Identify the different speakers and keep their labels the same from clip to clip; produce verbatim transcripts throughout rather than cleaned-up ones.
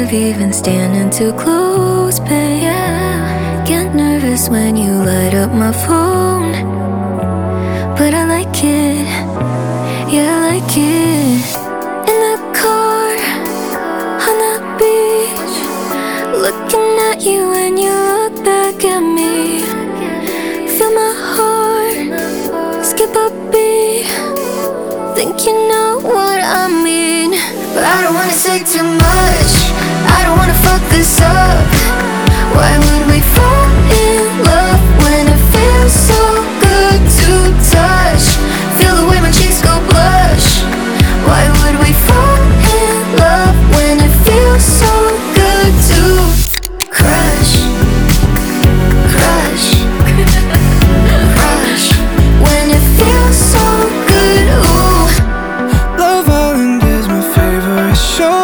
Speaker 1: of even standing too close, babe. Yeah. Get nervous when you light up my phone, but I like it, yeah, I like it. In the car, on the beach, looking at you when you look back at me. Feel my heart skip a beat. Think you know what I mean, but I don't wanna say too much. I don't wanna fuck this up. Why would we fall in love when it feels so good to touch? Feel the way my cheeks go blush. Why would we fall in love when it feels so good to crush, crush, crush? When it feels so good, ooh.
Speaker 2: Love Island is my favorite show.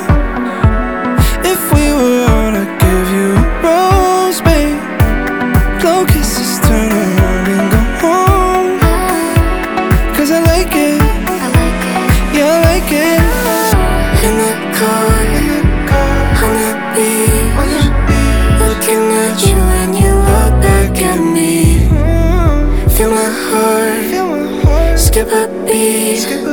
Speaker 2: If we were on, I'd give you a rose, babe. Blow kisses, turn around and go home. Cause I like it,
Speaker 1: I like it.
Speaker 2: yeah, I like it.
Speaker 1: In the car, on the beach, looking at you when you look back at me. Feel my heart
Speaker 2: Feel my heart
Speaker 1: skip a beat.